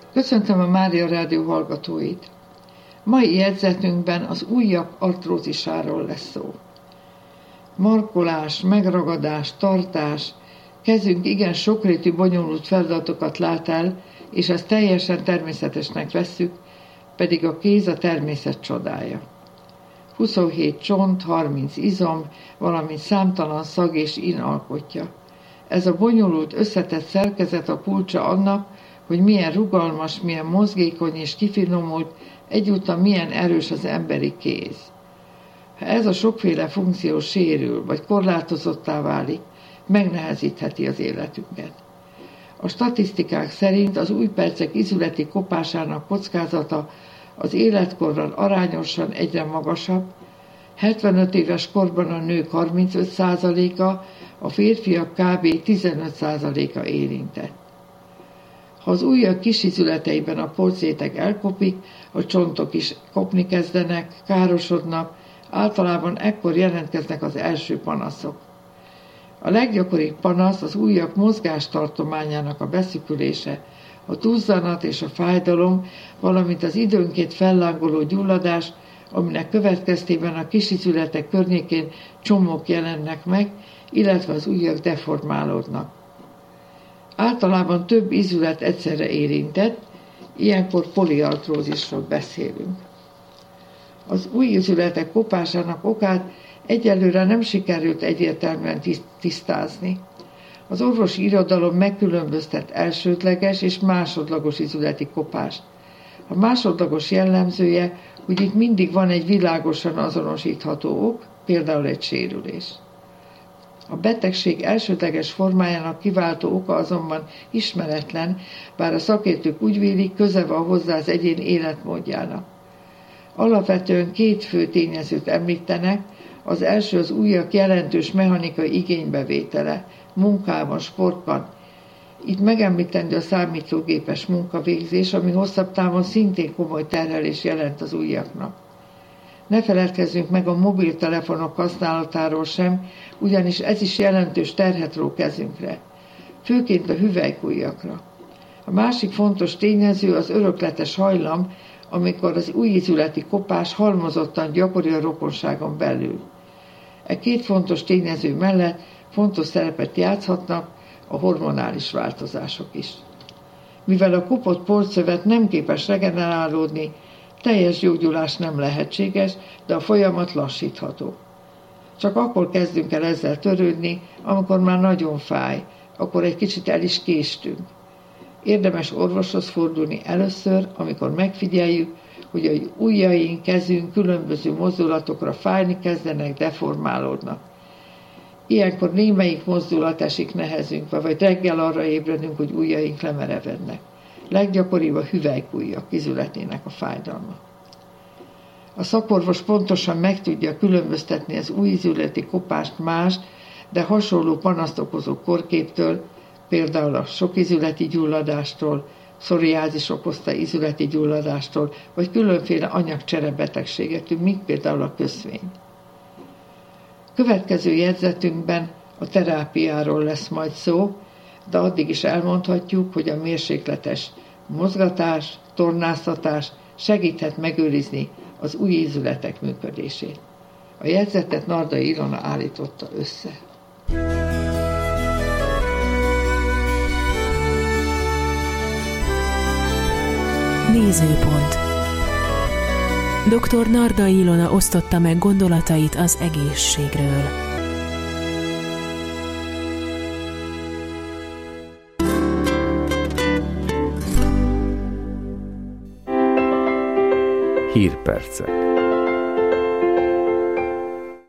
Köszöntöm a Mária Rádió hallgatóit! Mai jegyzetünkben az ujjak artrózisáról lesz szó. Markolás, megragadás, tartás, kezünk igen sokrétű, bonyolult feladatokat lát el, és ezt teljesen természetesnek vesszük, pedig a kéz a természet csodája. 27 csont, 30 izom, valamint számtalan szag és ín alkotja. Ez a bonyolult, összetett szerkezet a kulcsa annak, hogy milyen rugalmas, milyen mozgékony és kifinomult, egyúttal milyen erős az emberi kéz. Ha ez a sokféle funkció sérül, vagy korlátozottá válik, megnehezítheti az életünket. A statisztikák szerint az újpercek izületi kopásának kockázata az életkorral arányosan egyre magasabb, 75 éves korban a nők 35%-a, a férfiak kb. 15%-a érintett. Ha az ujjak kisizületeiben a porcétek elkopik, a csontok is kopni kezdenek, károsodnak, általában ekkor jelentkeznek az első panaszok. A leggyakoribb panasz az ujjak mozgástartományának a beszűkülése, a duzzanat és a fájdalom, valamint az időnként fellángoló gyulladás, aminek következtében a kisizületek környékén csomók jelennek meg, illetve az ujjak deformálódnak. Általában több izület egyszerre érintett, ilyenkor poliartrózisról beszélünk. Az ujjizületek kopásának okát egyelőre nem sikerült egyértelműen tisztázni. Az orvosi irodalom megkülönböztet elsődleges és másodlagos izületi kopást. A másodlagos jellemzője, hogy itt mindig van egy világosan azonosítható ok, például egy sérülés. A betegség elsődleges formájának kiváltó oka azonban ismeretlen, bár a szakértők úgy vélik, köze van hozzá az egyén életmódjának. Alapvetően két fő tényezőt említenek, az első az ujjak jelentős mechanikai igénybevétele, munkában, sportban. Itt megemlítendő a számítógépes munkavégzés, ami hosszabb távon szintén komoly terhelés jelent az ujjaknak. Ne feledkezzünk meg a mobiltelefonok használatáról sem, ugyanis ez is jelentős terhet ró kezünkre, főként a hüvelykujjakra. A másik fontos tényező az örökletes hajlam, amikor az ujjizületi kopás halmozottan gyakori a rokonságon belül. E két fontos tényező mellett fontos szerepet játszhatnak a hormonális változások is. Mivel a kopott porszövet nem képes regenerálódni, teljes gyógyulás nem lehetséges, de a folyamat lassítható. Csak akkor kezdünk el ezzel törődni, amikor már nagyon fáj, akkor egy kicsit el is késtünk. Érdemes orvoshoz fordulni először, amikor megfigyeljük, hogy az ujjaink, kezünk különböző mozdulatokra fájni kezdenek, deformálódnak. Ilyenkor némelyik mozdulat esik nehezünkbe, vagy reggel arra ébredünk, hogy ujjaink lemerevednek. Leggyakoribb a hüvelykujjak izületének a fájdalma. A szakorvos pontosan meg tudja különböztetni az ujjizületi kopást más, de hasonló panaszt okozó korképtől, például a sokizületi gyulladástól, pszoriázis okozta izületi gyulladástól, vagy különféle anyagcsere betegségektől, mint például a köszvény. Következő jegyzetünkben a terápiáról lesz majd szó, de addig is elmondhatjuk, hogy a mérsékletes mozgatás, tornáztatás segíthet megőrizni az ujjizületek működését. A jegyzetet Nardai Ilona állította össze. Nézőpont. Dr. Nardai Ilona osztotta meg gondolatait az egészségről. Hírpercek.